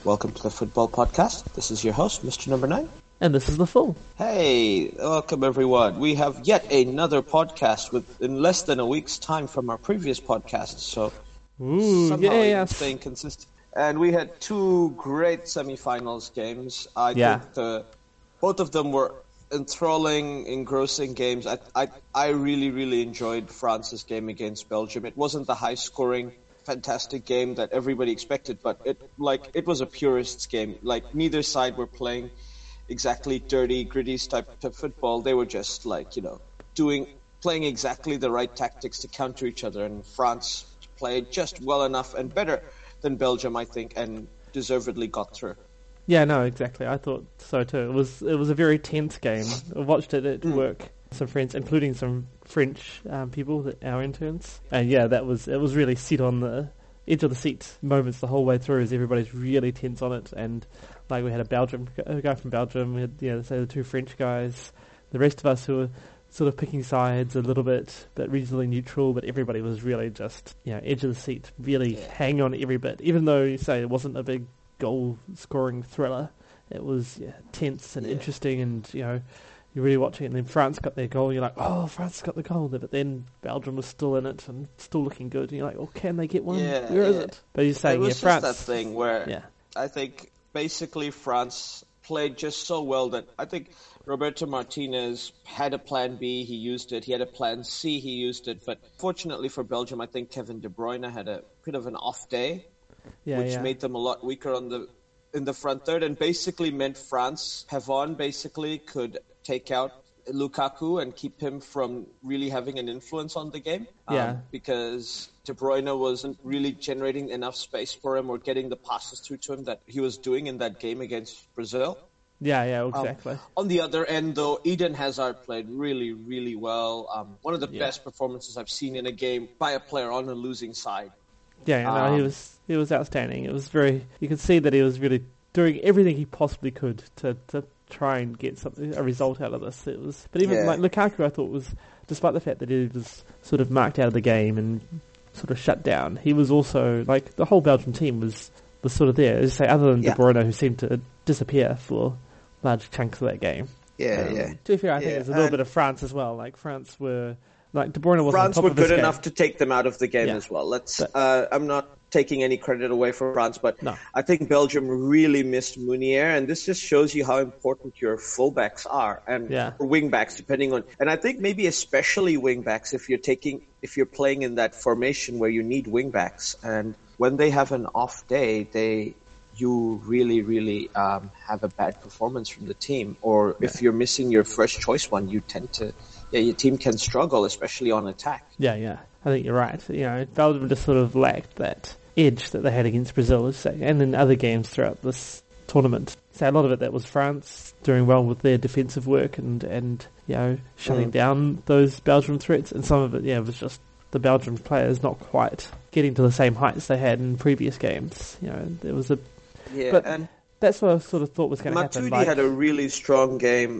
Welcome to the Football Podcast. This is your host, Mr. Number 9. And this is The Full. Hey, welcome everyone. We have yet another podcast in less than a week's time from our previous podcast, so somehow staying consistent. And we had two great semi-finals games. I think both of them were enthralling, engrossing games. I really, really enjoyed France's game against Belgium. It wasn't the high-scoring, fantastic game that everybody expected, but it was a purist's game. Like, neither side were playing exactly dirty, gritty type of football. They were just playing exactly the right tactics to counter each other, and France played just well enough and better than Belgium, I think, and deservedly got through. Yeah, no, exactly. I thought so too. It was a very tense game. I watched it at work. Some friends, including some French people, our interns, and it was really sit on the edge of the seat moments the whole way through, as everybody's really tense on it. And like, we had a guy from Belgium, we had say the two French guys, the rest of us who were sort of picking sides a little bit, but reasonably neutral. But everybody was really just edge of the seat, really hanging on every bit. Even though you say it wasn't a big goal scoring thriller, it was tense and interesting, and you're really watching it. And then France got their goal, and you're like, oh, France got the goal. But then Belgium was still in it and still looking good, and you're like, oh, can they get one? Where is it? But you're saying, it was France. Just that thing where I think basically France played just so well that I think Roberto Martinez had a plan B, he used it. He had a plan C, he used it. But fortunately for Belgium, I think Kevin De Bruyne had a bit of an off day, which made them a lot weaker in the front third, and basically meant France, Pavon basically could take out Lukaku and keep him from really having an influence on the game. Because De Bruyne wasn't really generating enough space for him or getting the passes through to him that he was doing in that game against Brazil. Yeah, exactly. On the other end, though, Eden Hazard played really, really well. One of the best performances I've seen in a game by a player on a losing side. He was outstanding. It was you could see that he was really doing everything he possibly could to try and get a result out of this. But even like Lukaku, I thought was, despite the fact that he was sort of marked out of the game and sort of shut down, he was also, like, the whole Belgian team was sort of there. As I say, other than De Bruyne, who seemed to disappear for large chunks of that game. To be fair, I think there's a little bit of France as well. Like, France were, like, De Bruyne was France on top were of his good game. enough to take them out of the game as well. I'm not taking any credit away from France, but I think Belgium really missed Meunier, and this just shows you how important your fullbacks are, and wingbacks, depending on. And I think maybe especially wingbacks if you're playing in that formation where you need wingbacks, and when they have an off day, you really, really have a bad performance from the team. Or if you're missing your first choice one, you tend to, your team can struggle, especially on attack. I think you're right. Belgium just sort of lacked that edge that they had against Brazil, and in other games throughout this tournament. So a lot of it, that was France doing well with their defensive work and shutting down those Belgian threats, and some of it, was just the Belgian players not quite getting to the same heights they had in previous games. There was a and that's what I sort of thought was going to happen. Matuidi had a really strong game.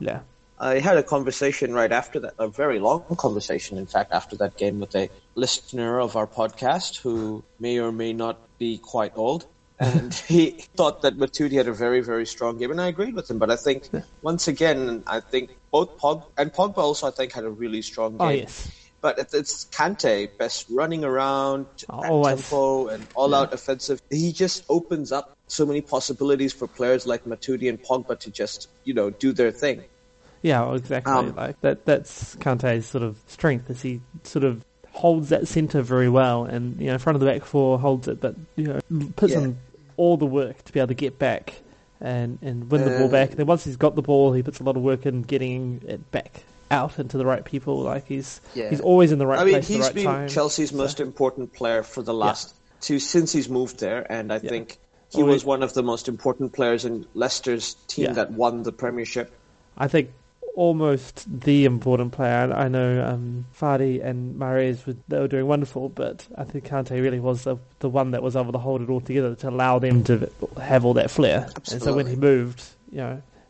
I had a conversation right after that, a very long conversation, in fact, after that game with a listener of our podcast who may or may not be quite old. And he thought that Matuidi had a very, very strong game, and I agreed with him. But I think, once again, both Pogba also, I think, had a really strong game. Oh, yes. But it's Kante, best running around, at tempo, and all-out offensive. He just opens up so many possibilities for players like Matuidi and Pogba to just, do their thing. Yeah, well, exactly. That's Kante's sort of strength, is he sort of holds that centre very well, and front of the back four holds it, but puts in all the work to be able to get back and win the ball back. And then once he's got the ball, he puts a lot of work in getting it back out into the right people. Like he's always in the right place at the right time. He's been Chelsea's most important player for the last since he's moved there, and I think he was one of the most important players in Leicester's team that won the Premiership. I think almost the important player. I know Vardy and Mahrez they were doing wonderful, but I think Kante really was the one that was able to hold it all together to allow them to have all that flair. Absolutely. And so when he moved,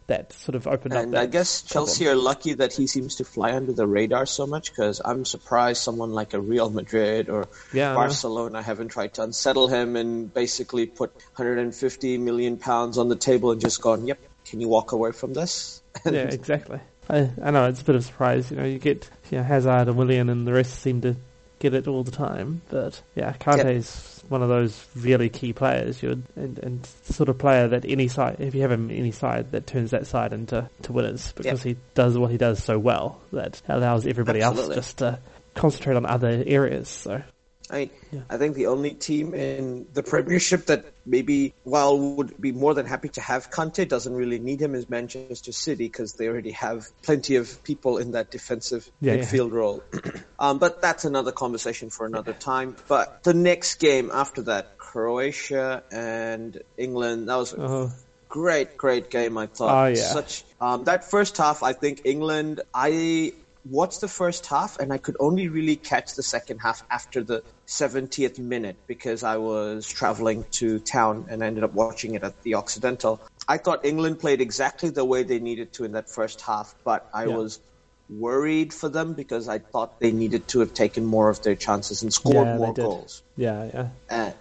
that sort of opened up. And I guess Chelsea are lucky that he seems to fly under the radar so much, because I'm surprised someone like a Real Madrid or Barcelona haven't tried to unsettle him and basically put 150 million pounds on the table and just gone, yep, can you walk away from this? Yeah, exactly. I know, it's a bit of a surprise. You get Hazard and Willian and the rest seem to get it all the time. But yeah, Kante's one of those really key players. And sort of player that any side, if you have him any side, that turns that side into winners, because he does what he does so well that allows everybody else just to concentrate on other areas. So. I think the only team in the Premiership that maybe, while would be more than happy to have Kante, doesn't really need him, is Manchester City, because they already have plenty of people in that defensive midfield role. But that's another conversation for another time. But the next game after that, Croatia and England, that was a great game, I thought. That first half, I think England, I watched the first half and I could only really catch the second half after the 70th minute, because I was traveling to town and I ended up watching it at the Occidental. I thought England played exactly the way they needed to in that first half, but I was worried for them because I thought they needed to have taken more of their chances and scored more goals. Well,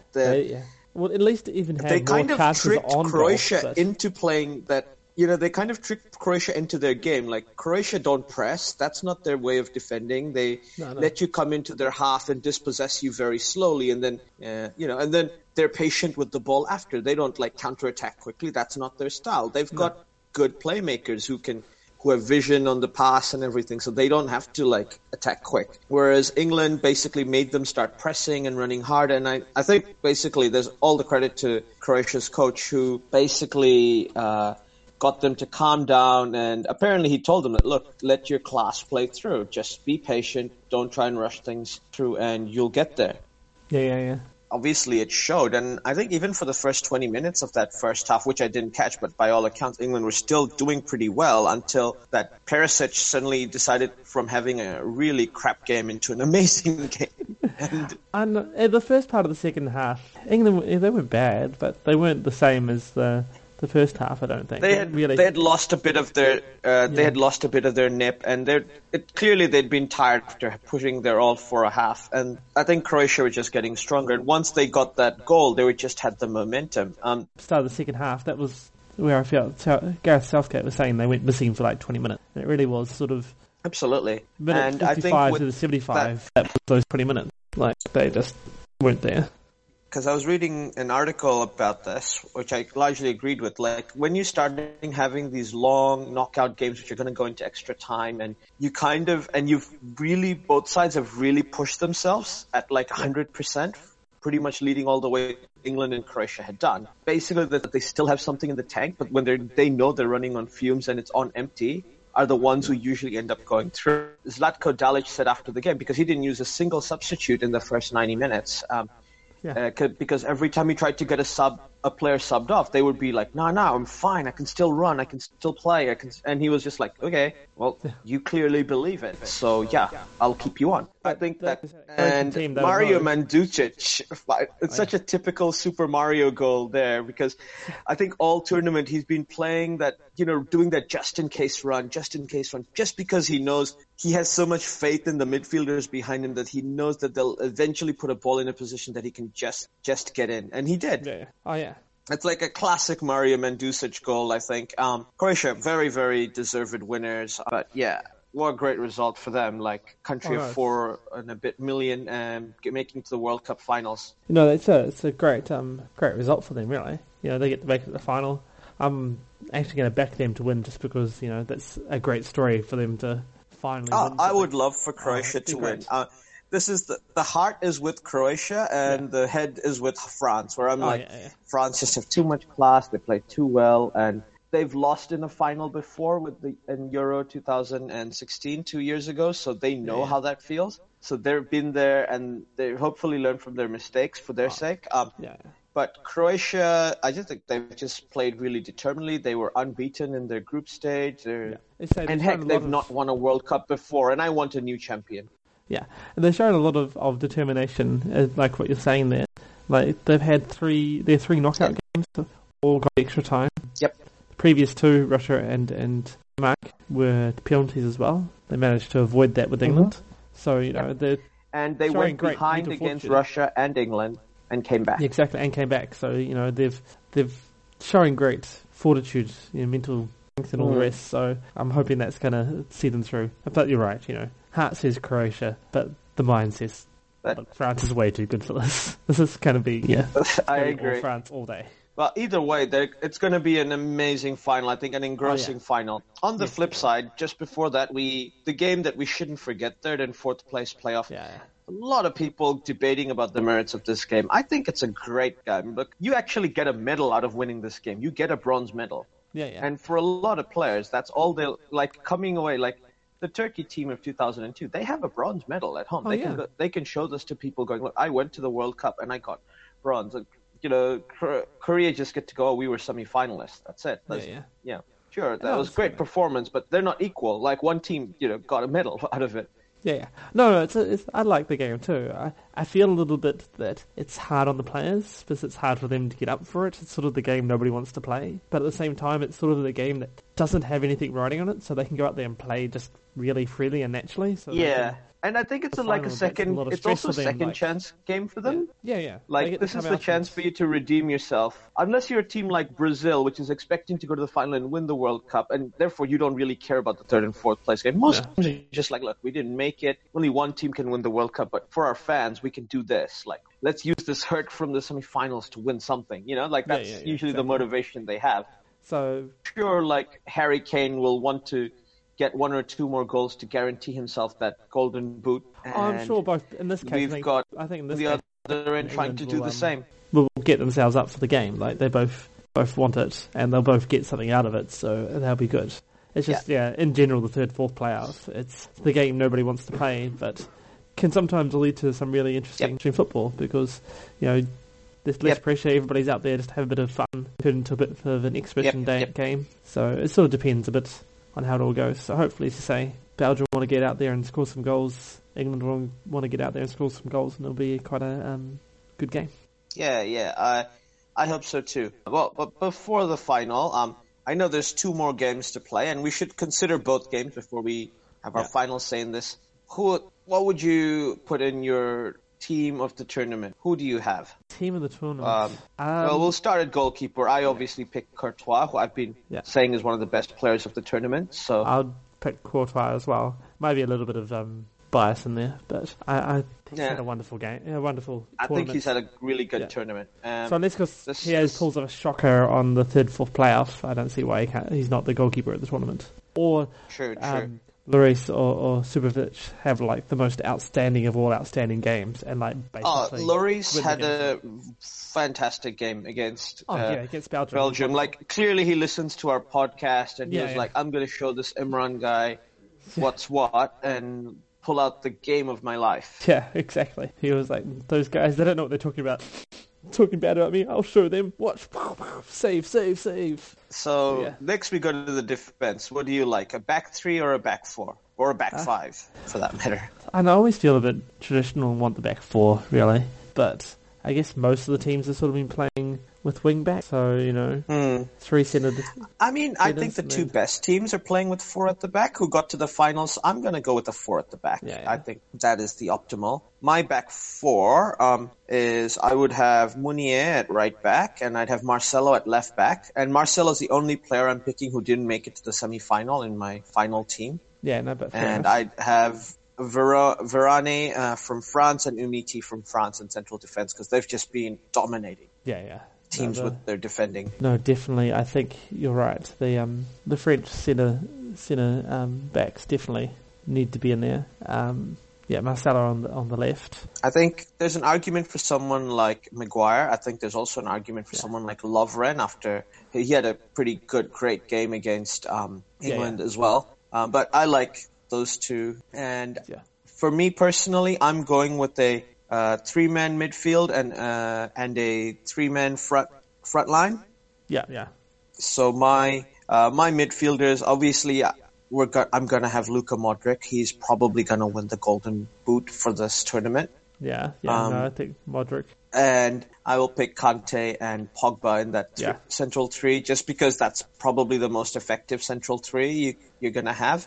at least even had they more kind of chances tricked on Croatia goal, into playing that. They kind of tricked Croatia into their game. Like, Croatia don't press. That's not their way of defending. They let you come into their half and dispossess you very slowly. And then, and then they're patient with the ball after. They don't, counterattack quickly. That's not their style. They've got good playmakers who have vision on the pass and everything, so they don't have to, attack quick. Whereas England basically made them start pressing and running hard. And I think, basically, there's all the credit to Croatia's coach, who basically got them to calm down, and apparently he told them that, look, let your class play through. Just be patient, don't try and rush things through, and you'll get there. Yeah. Obviously it showed, and I think even for the first 20 minutes of that first half, which I didn't catch, but by all accounts, England were still doing pretty well until that Perisic suddenly decided from having a really crap game into an amazing game. And the first part of the second half, England, they were bad, but they weren't the same as the first half, I don't think. They had lost a bit of their nip, and clearly they'd been tired after pushing their all for a half. And I think Croatia were just getting stronger. And once they got that goal, they just had the momentum. Start of the second half, that was where I felt Gareth Southgate was saying they went missing for 20 minutes. And it really was sort of absolutely. Minute 55 to the 75. That was those 20 minutes. They just weren't there. Because I was reading an article about this, which I largely agreed with. When you start having these long knockout games, which are going to go into extra time, and both sides have really pushed themselves at 100%, pretty much leading all the way England and Croatia had done. Basically, that they still have something in the tank, but when they know they're running on fumes and it's on empty, are the ones who usually end up going through. Zlatko Dalic said after the game, because he didn't use a single substitute in the first 90 minutes, because every time he tried to get a player subbed off, they would be like, no, I'm fine, I can still run, I can still play, and he was just like, okay, well, you clearly believe it, so I'll keep you on. I think that, and Mario Mandzukic, it's such a typical Super Mario goal there, because I think all tournament he's been playing that, doing that just in case run, just because he knows he has so much faith in the midfielders behind him that he knows that they'll eventually put a ball in a position that he can just get in, and he did. Yeah. Oh yeah. It's like a classic Mario Mandzukic goal, I think. Croatia, very, very deserved winners. But what a great result for them. Country of 4 and a bit million, making to the World Cup finals. It's a great result for them, really. They get to make it to the final. I'm actually going to back them to win just because, that's a great story for them to finally win. I would love for Croatia to win. This is the heart is with Croatia and the head is with France, where I'm France just have too much class, they play too well, and they've lost in a final before in Euro 2016, 2 years ago, so they know how that feels. So they've been there, and they hopefully learn from their mistakes for their sake. But Croatia, I just think they've just played really determinedly. They were unbeaten in their group stage. And heck, they've not won a World Cup before, and I want a new champion. Yeah, and they've shown a lot of determination, like what you're saying there. They've had three knockout games, all got extra time. Yep. previous two, Russia and Denmark, were penalties as well. They managed to avoid that with England. So, they went behind against Russia and England and came back. Yeah, exactly, and came back. So, they've showing great fortitude, mental strength and all the rest. So I'm hoping that's going to see them through. But you're right, heart says Croatia, but the mind says France is way too good for this. This is going to be, I agree. France all day. Well, either way, it's going to be an amazing final. I think an engrossing final. On the flip side, just before that, the game that we shouldn't forget, third and fourth place playoff. Yeah. A lot of people debating about the merits of this game. I think it's a great game. Look, you actually get a medal out of winning this game. You get a bronze medal. Yeah. And for a lot of players, that's all they'll coming away. Like the Turkey team of 2002, they have a bronze medal at home. They can show this to people going, look, I went to the World Cup and I got bronze. Korea just get to go, we were semi-finalists. That's it. Yeah. Sure, that was great performance, but they're not equal. Like one team, got a medal out of it. Yeah. No, I like the game too. I feel a little bit that it's hard on the players because it's hard for them to get up for it. It's sort of the game nobody wants to play. But at the same time, it's sort of the game that doesn't have anything riding on it, so they can go out there and play just really freely and naturally. So and I think it's it's also a second chance game for them. Yeah. Like, this is the chance for you to redeem yourself. Unless you're a team like Brazil, which is expecting to go to the final and win the World Cup, and therefore you don't really care about the third and fourth place game. Most teams are just like, look, we didn't make it. Only one team can win the World Cup, but for our fans, we can do this. Like, let's use this hurt from the semifinals to win something. That's usually the motivation they have. So sure, like Harry Kane will want to get one or two more goals to guarantee himself that golden boot. I'm sure both in this case. I think the other end trying to do the same. Will get themselves up for the game. Like they both want it, and they'll both get something out of it. So they'll be good. It's just in general the third, fourth playoff. It's the game nobody wants to play, but can sometimes lead to some really interesting football because there's less pressure. Everybody's out there just to have a bit of fun, turn into a bit of an exhibition game. So it sort of depends a bit on how it all goes. So hopefully, as you say, Belgium want to get out there and score some goals. England want to get out there and score some goals, and it'll be quite a good game. Yeah. I hope so too. Well, but before the final, I know there's two more games to play, and we should consider both games before we have our final say in this. What would you put in your team of the tournament? Who do you have? Team of the tournament. Well, we'll start at goalkeeper. I obviously picked Courtois, who I've been saying is one of the best players of the tournament. So I'll pick Courtois as well. Maybe a little bit of bias in there, but I he's had a wonderful game, a wonderful tournament. I think he's had a really good tournament. So unless because he pulls off a shocker on the third, fourth playoff, I don't see why he's not the goalkeeper at the tournament. Or true. Lloris or Subovic have like the most outstanding of all outstanding games, and like basically. Lloris had a fantastic game against Belgium. Like clearly he listens to our podcast, and he was like, "I'm going to show this Imran guy what's what," and pull out the game of my life. Yeah, exactly. He was like, "Those guys, they don't know what they're talking about. Talking bad about me, I'll show them. Watch, save." So next we go to the defense. What do you like, a back three or a back four? Or a back five, for that matter? I always feel a bit traditional and want the back four, really. But I guess most of the teams have sort of been playing with wing back, so, three centered. I mean, I think the two best teams are playing with four at the back who got to the finals. I'm going to go with the four at the back. I think that is the optimal. My back four is I would have Meunier at right back, and I'd have Marcelo at left back. And Marcelo's the only player I'm picking who didn't make it to the semi-final in my final team. Yeah, no, but and I'd have Varane from France and Umtiti from France in central defense because they've just been dominating. Teams with their defending. No, definitely. I think you're right. The French centre backs definitely need to be in there. Marcelo on the left. I think there's an argument for someone like Maguire. I think there's also an argument for someone like Lovren after he had a pretty great game against England as well. But I like those two. And for me personally, I'm going with a three-man midfield and a three-man front line. So my midfielders, obviously, I'm going to have Luka Modric. He's probably going to win the Golden Boot for this tournament. Yeah, no, I think Modric. And I will pick Kante and Pogba in that central three, just because that's probably the most effective central three you're going to have.